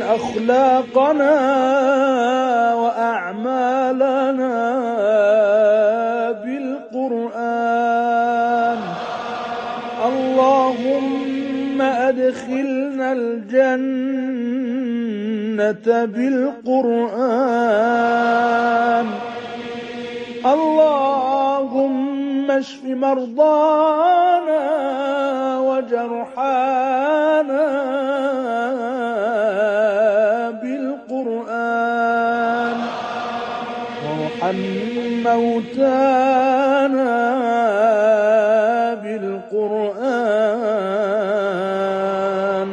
أخلاقنا وأعمالنا بالقرآن. اللهم أدخلنا الجنة بالقرآن. اللهم اشف مرضانا وجرحانا بالقرآن، وارحم موتانا بالقرآن.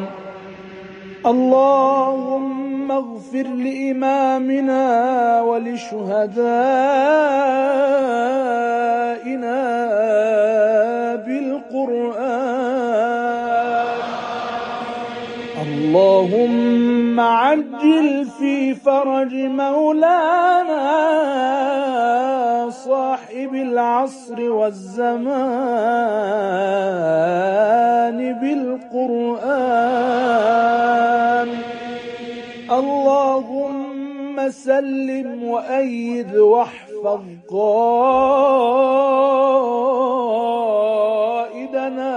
اللهم اغفر لإمامنا ولشهدائنا بالقرآن. اللهم عجل في فرج مولانا صاحب العصر والزمان بالقرآن. اللهم سلم وأيد واحفظ قائدنا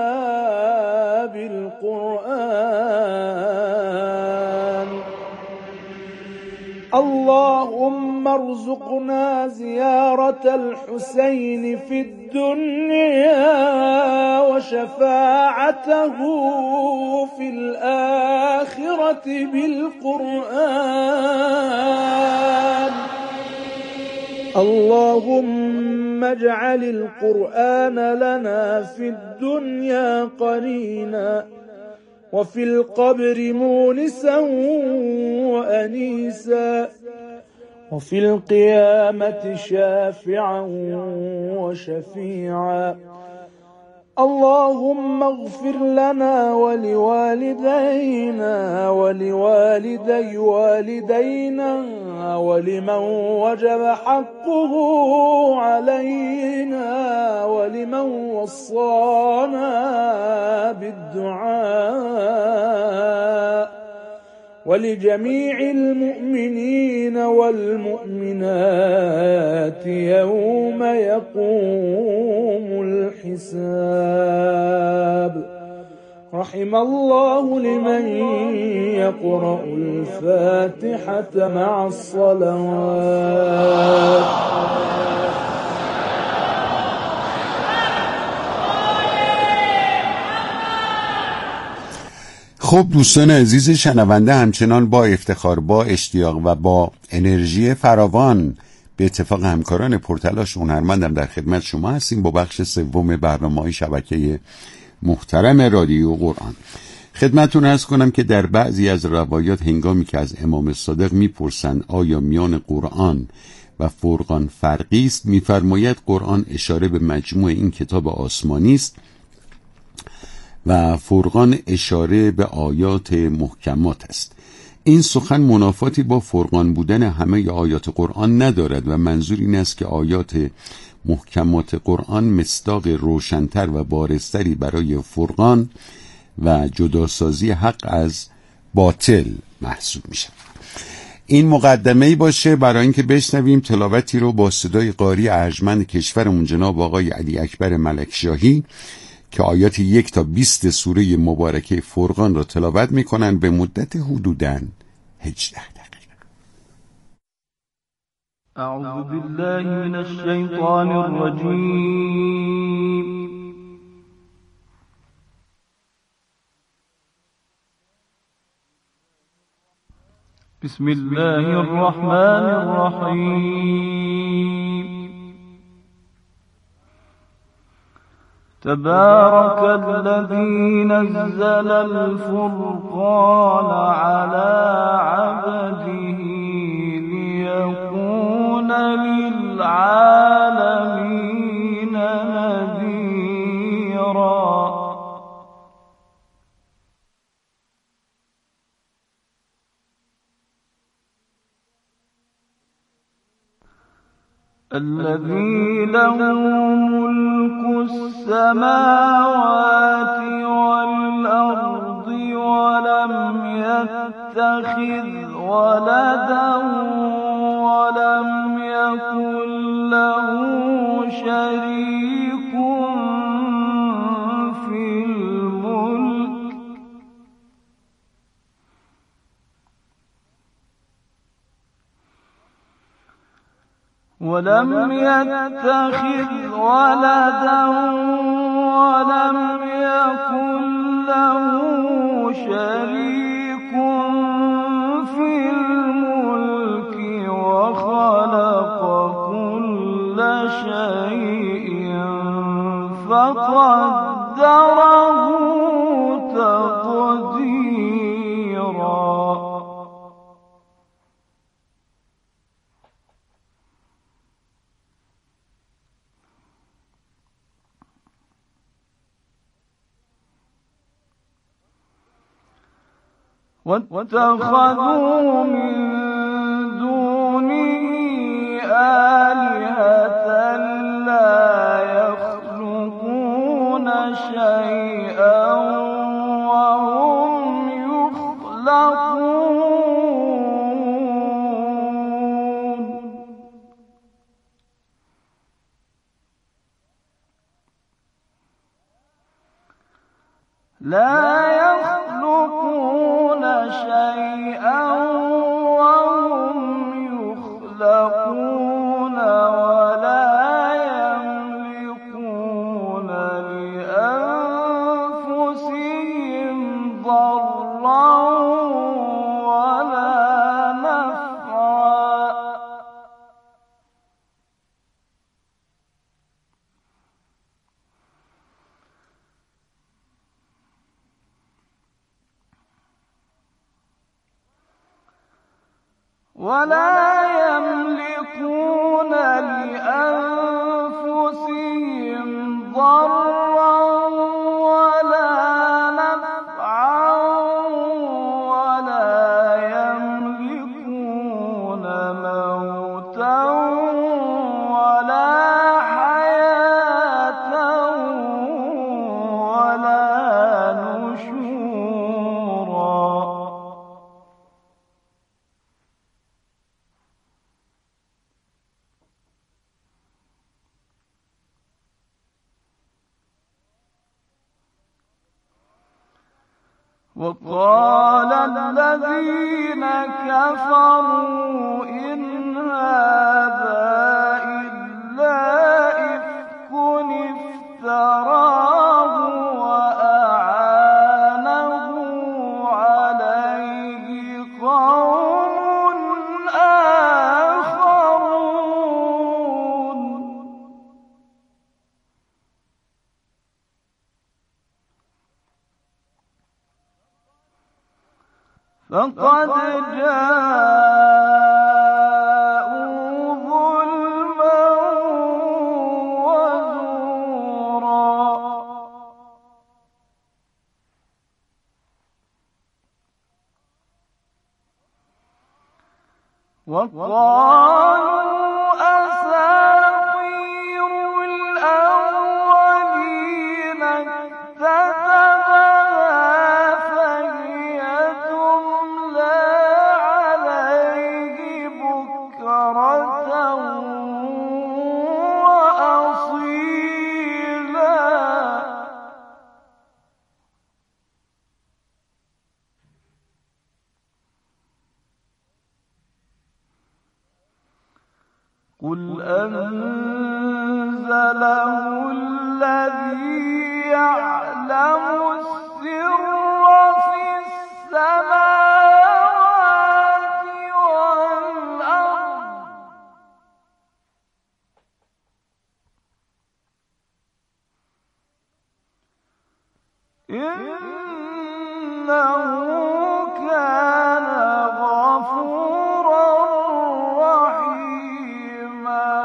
بالقرآن. اللهم ارزقنا زيارة الحسين في الدنيا وشفاعته في الآخرة بالقرآن. اللهم اجعل القرآن لنا في الدنيا قرينا وفي القبر مونسا وأنيسا وفي القيامة شافعا وشفيعا. اللهم اغفر لنا ولوالدينا ولوالدي والدينا ولمن وجب حقه علينا ولمن وصانا بالدعاء ولجميع المؤمنين والمؤمنات يوم يقوم الحساب. رحم الله لمن يقرأ الفاتحة مع الصلوات. خب دوستان عزیز شنونده، همچنان با افتخار، با اشتیاق و با انرژی فراوان به اتفاق همکاران پرتلاش هنرمندم در خدمت شما هستیم با بخش سوم برنامه‌های شبکه محترم رادیو قرآن. خدمتتون عرض کنم که در بعضی از روایات هنگامی که از امام صادق میپرسند آیا میان قرآن و فرقان فرقی است، میفرماید قرآن اشاره به مجموع این کتاب آسمانی است و فرقان اشاره به آیات محکمات است. این سخن منافاتی با فرقان بودن همه آیات قرآن ندارد و منظور این است که آیات محکمات قرآن مصداق روشن‌تر و بارزتری برای فرقان و جداسازی حق از باطل محسوب میشه. این مقدمه‌ای باشه برای اینکه بشنویم تلاوتی رو با صدای قاری ارجمند کشورمون جناب آقای علی اکبر ملکشاهی که آیات 1 تا 20 سوره مبارکه فرقان را تلاوت میکنن به مدت حدوداً 18 دقیقه. اعوذ بالله من الشیطان الرجیم. بسم الله الرحمن الرحیم. تبارك الذي نزل الفرقان على عبده ليكون للعالمين نذيرا. الذي له ملك السماوات والأرض ولم يتخذ يتخذ ولدا ولم يكن له شريك في الملك وخلق كل شيء فقدره تقديرا. واتخذوا من دونه آلهة لا يخلقون شيئا وهم يخلقون. لا يخلقون شيئا وهم يخلقون ولا يملكون لأنفسهم ضرا ولا نفعا. ولا يملكون لأنفسهم ضرا ولا نفعا ولا يملكون موتا ولا حياة ولا نشورا. وقال الذين كفروا إن هذا إلا إفك افتراه وأعانه عليه قوم آخرون. فقد جاءوا ظلما وزورا. وقالوا أساطير الأولين اكتتبها فهي تملى عليه بكرة وأصيلا. قل أنزله الذي يعلم السر في السماوات والأرض إنه كان غفورا رحيما.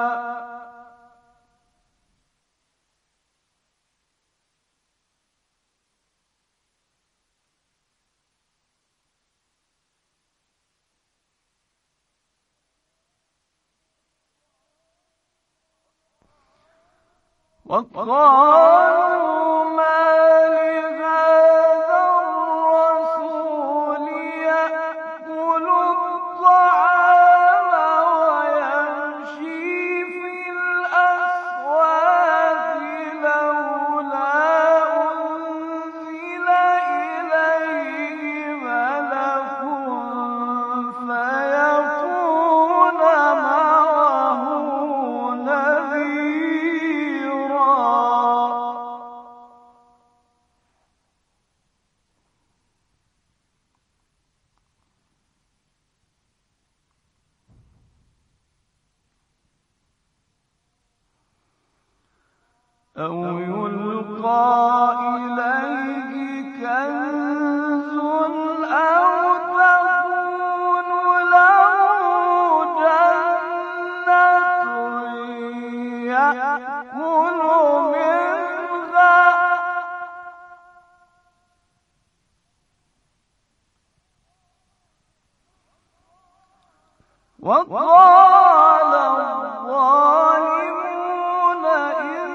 وقالوا ما لهذا الرسول يأتي أو يلقى إليه كنز أو تكون له جنة يأكل منها وقال الظالمون إن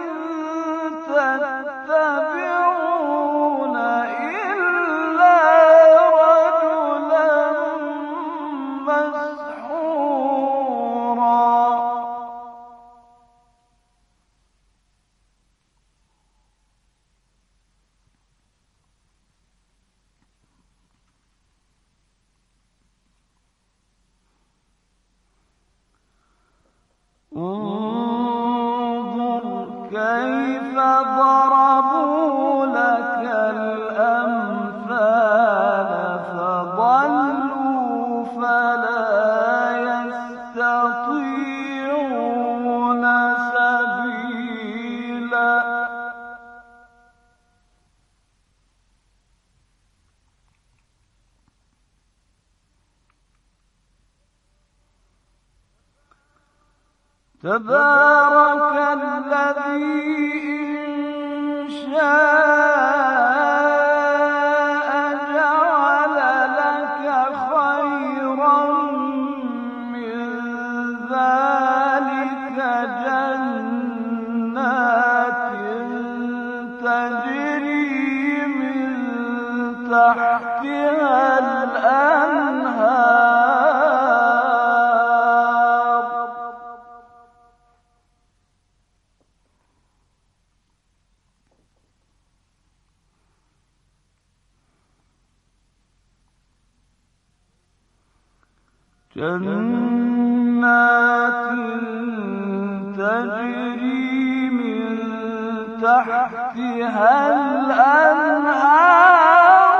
تتبعون إلا رجلا مسحورا انظر كيف ضربوا لك الأمثال فضلوا فلا يستطيعون سبيلا تبارك الذي إن شاء جعل لك خيرا من ذلك جنات تجري من تحتها الأنهار جنات تجري من تحتها الأنهار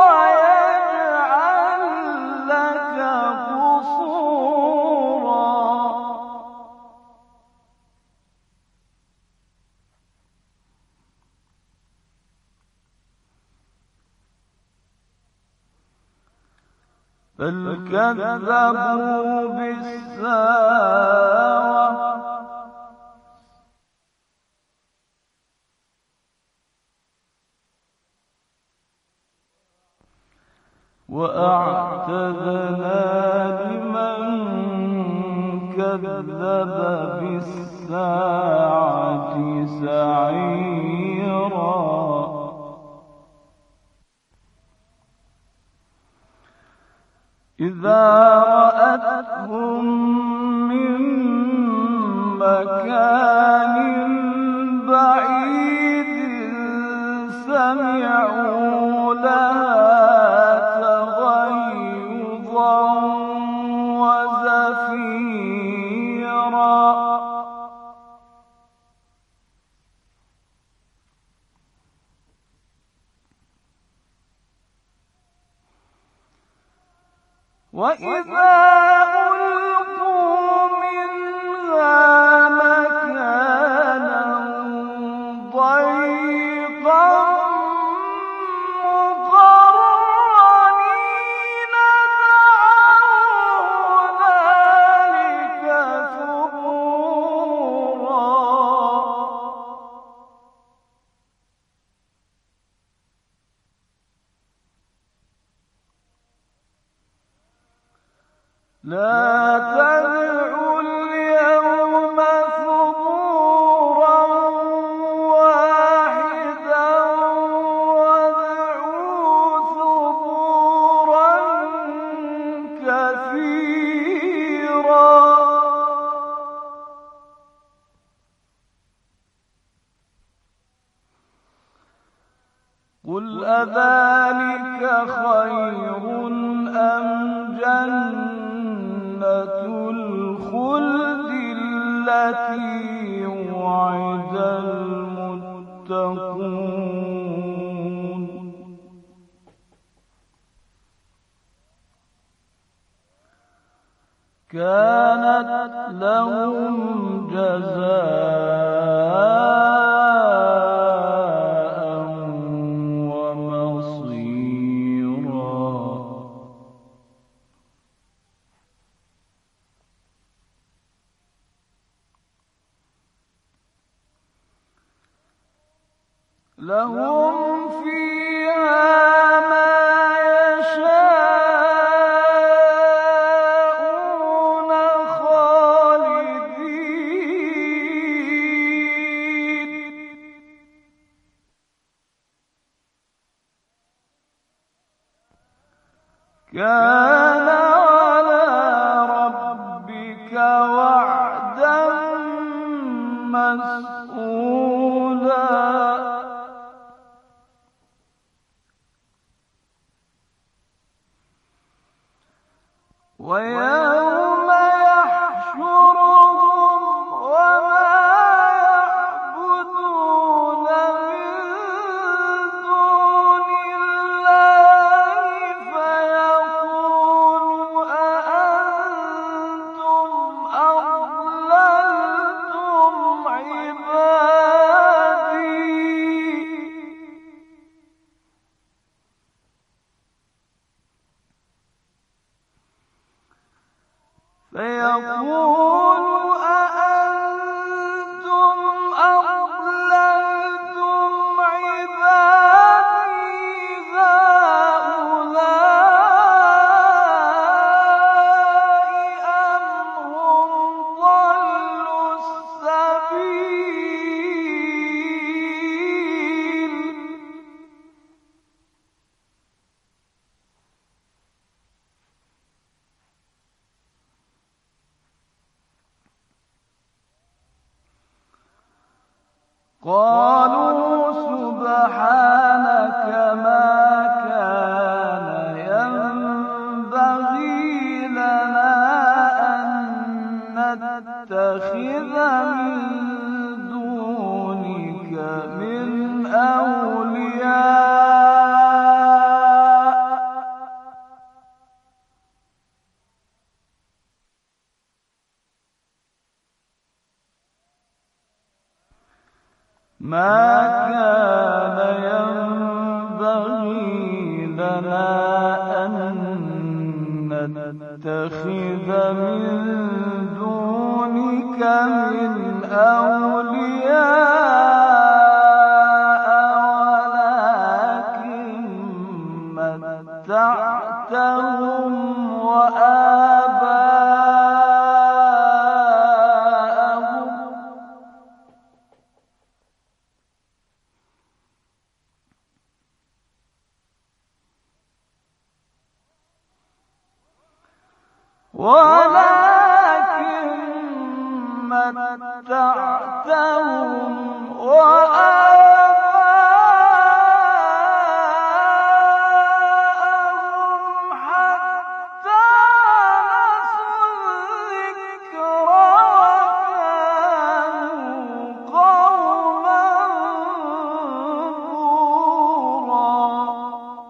ويجعل لك قصورا بل كذبوا بالساعة وأعتدنا لمن كذب بالساعة سعيرا إذا رأتهم من مكان بعيد سمعوا لها تغيظا وزفيرا وإذا ألقوا منها مكانا ضيقا مقرنين دعوا هنالك ثبورا لا تدعوا اليوم ثبورا واحدا وادعوا ثبورا كثيرا قل أذلك خير أم جنة الخلد التي وعد المتقون كانت لهم جزاء لهم فيها ما يشاءون خالدين كان على ربك وعدا مسئولا ويوم يحشرهم وما يعبدون من دون الله فيقول أأنتم أضللتم عبادي فيقول أأنتم أضللتم عبادي هؤلاء أم هم ضلوا السبيل قالوا سبحانك ما كان ينبغي لنا أن نتخذ من دونك من أولياء ما كان ينبغي لنا أن نتخذ من دونك من أولياء ولكن متعتهم وآباءهم وآباءهم حتى نسوا الذكر وكانوا قوما بورا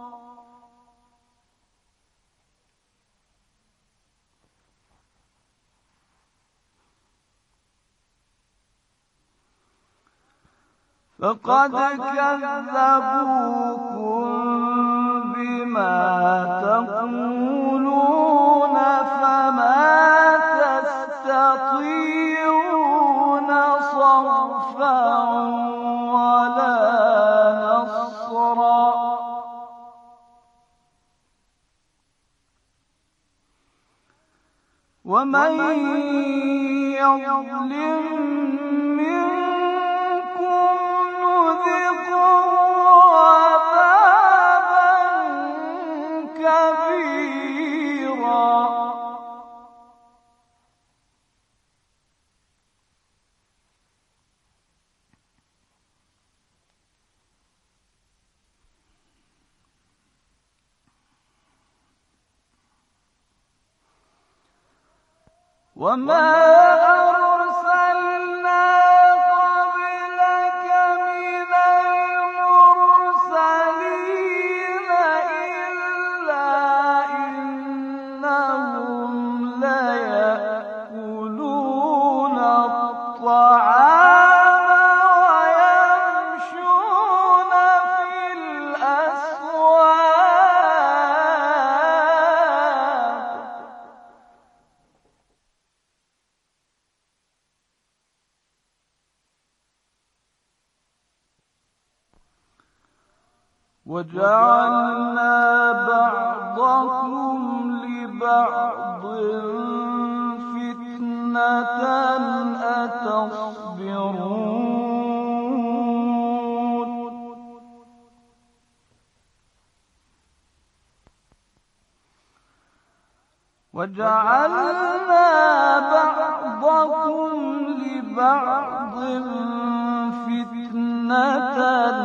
فقد كذبوكم بما تقولون فما تستطيعون صرفا ولا نصرا ومن يظلم منكم نذقه عذابا كبيرا وما أرسلنا قبلك من المرسلين إلا إنهم ليأكلون الطعام ويمشون في الأسواق وجعلنا بعضكم لبعض فتنة أتصبرون وجعلنا بعضكم لبعض فتنة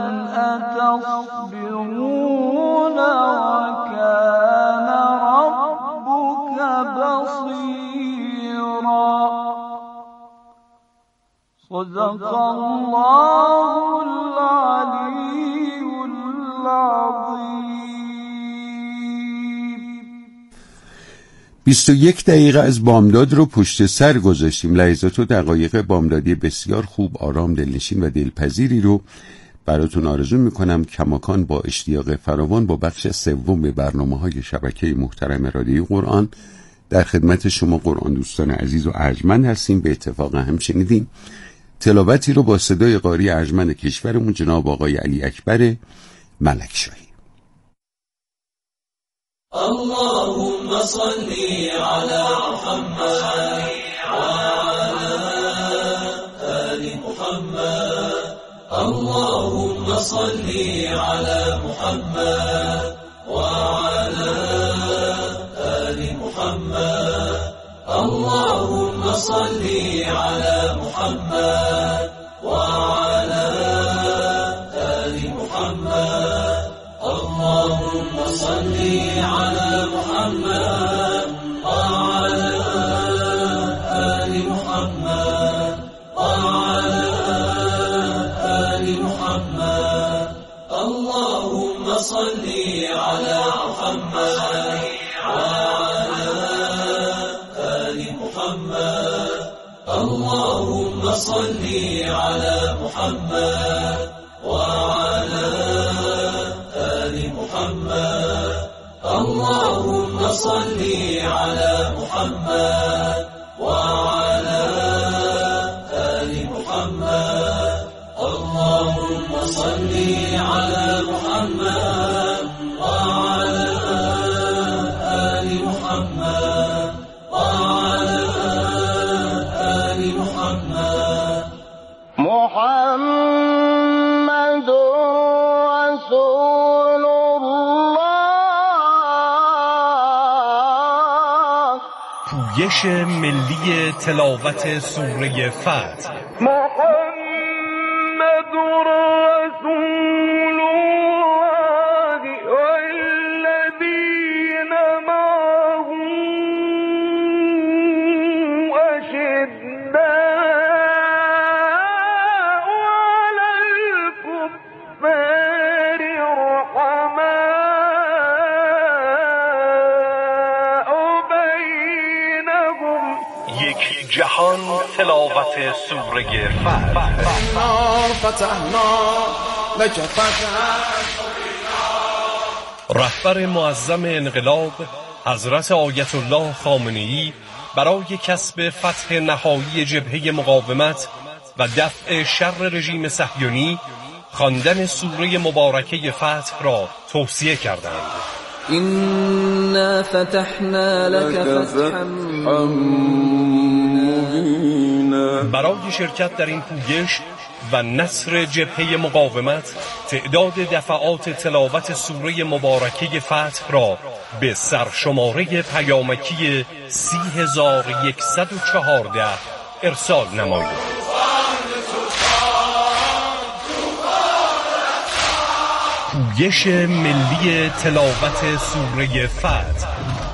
أتصبرون وكان ربك بصيرا صدق الله العلي العظيم 21 دقیقه از بامداد رو پشت سر گذاشتیم. لحظات و دقایق بامدادی بسیار خوب، آرام، دلنشین و دلپذیری رو براتون آرزو میکنم. کماکان با اشتیاق فراوان با بخش سوم برنامه‌های شبکه محترم رادیو قرآن در خدمت شما قرآن دوستان عزیز و ارجمند هستیم. به اتفاق هم شنیدیم تلاوتی رو با صدای قاری ارجمند کشورمون جناب آقای علی اکبر ملکشاهی. اللهم صل على محمد وعلى آل محمد اللهم صل على محمد وعلى آل محمد اللهم صل على محمد وعلى آل محمد اللهم صل على محمد وعلى آل محمد وعلى آل محمد اللهم صل على محمد وعلى آل محمد اللهم صل على محمد وعلى آل محمد اللهم صل على محمد وعلى آل محمد اللهم صل على محمد وعلى آل محمد وعلى آل محمد محمد رسول الله. پویش ملی تلاوت سوره فتح. محمد رسول الله والذين معه أشداء على الكفار رحماء بينهم. یک جهان تلاوت سوره فتح. رهبر معظم انقلاب حضرت آیت الله خامنه‌ای برای کسب فتح نهایی جبهه مقاومت و دفع شر رژیم صهیونی خواندن سوره مبارکه فتح را توصیه کردند. إنا فتحنا لك فتحا مبینا. برای شرکت در این پویش و نصر جبهه مقاومت تعداد دفعات تلاوت سوره مبارکه فتح را به سرشماره پیامکی 30,114 ارسال نمایید. پویش ملی تلاوت سوره فتح.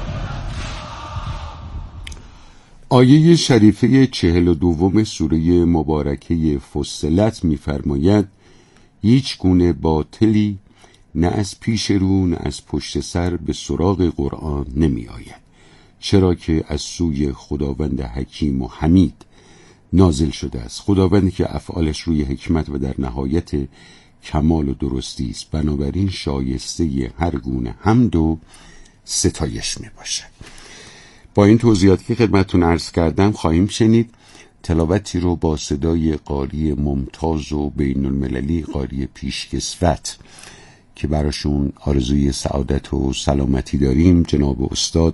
آیه شریفه 42 سوره مبارکه فصلت می‌فرماید هیچ گونه باطلی نه از پیش رو نه از پشت سر به سراغ قرآن نمی آید، چرا که از سوی خداوند حکیم و حمید نازل شده است، خداوندی که افعالش روی حکمت و در نهایت کمال و درستی است، بنابراین شایسته هر گونه حمد و ستایش می باشد. با این توضیحاتی که خدمتتون عرض کردم خواهیم شنید تلاوتی رو با صدای قاری ممتاز و بین المللی قاری پیشکسوت که براشون آرزوی سعادت و سلامتی داریم، جناب استاد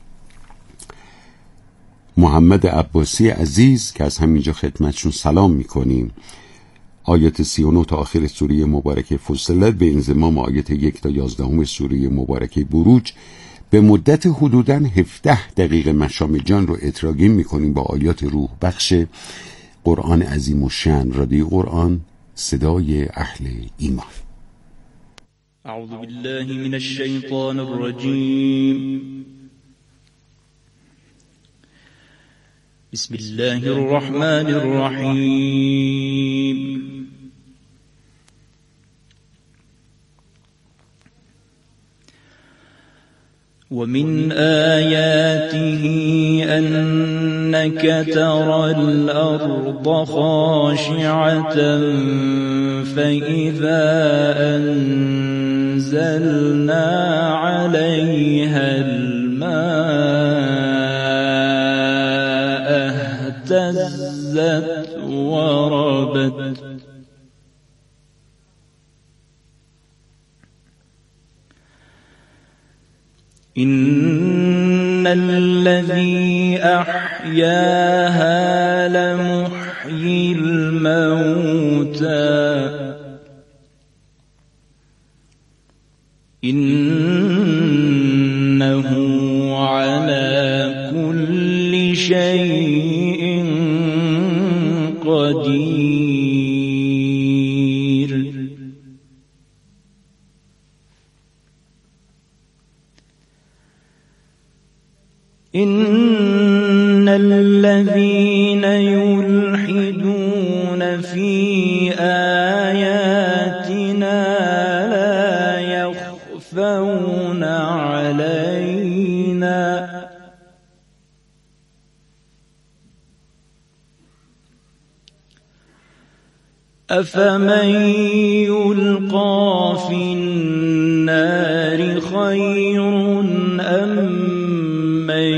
محمد عباسی عزیز که از همینجا خدمتشون سلام میکنیم. آیات 39 تا آخر سوره مبارکه فصلت به انضمام آیات 1 تا 11 سوره مبارکه بروج به مدت حدوداً 17 دقیقه مشام جان رو اتراگیم میکنیم با آیات روح بخش قرآن عظیم و شأن. رادیو قرآن، صدای اهل ایمان. اعوذ بالله من الشیطان الرجیم. بسم الله الرحمن الرحیم. ومن آياته أنك ترى الأرض خاشعة فإذا أنزلنا عليها الماء اهتزت وربت إن الذي أحياها لمحيي الموتى إنه على كل شيء قدير. إن الذين يلحدون في آياتنا لا يخفون علينا أفمن يلقى في النار خير أم من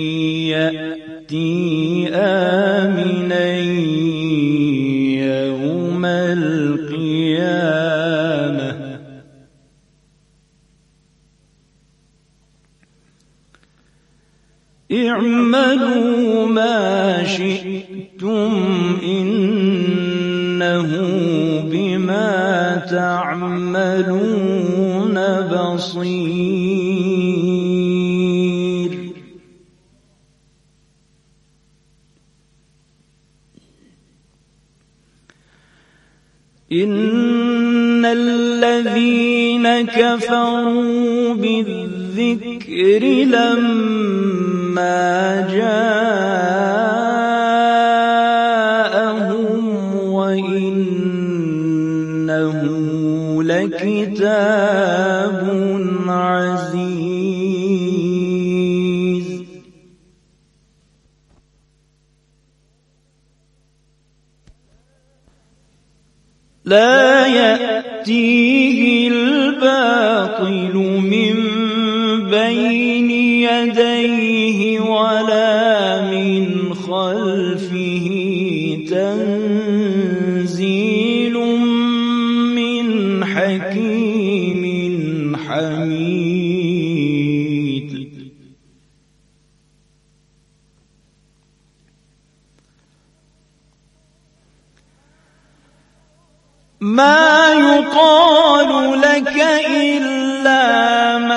يأتي آمنا يوم القيامة اعملوا ما شئتم إنه بما تعملون بصير. إن الذين كفروا بالذكر لما جاءهم وإنه لكتاب عزيز. لا يأتيه الباطل من بين يديه ولا من خلفه تنزيل من حكيم حميد. ما يقال لك إلا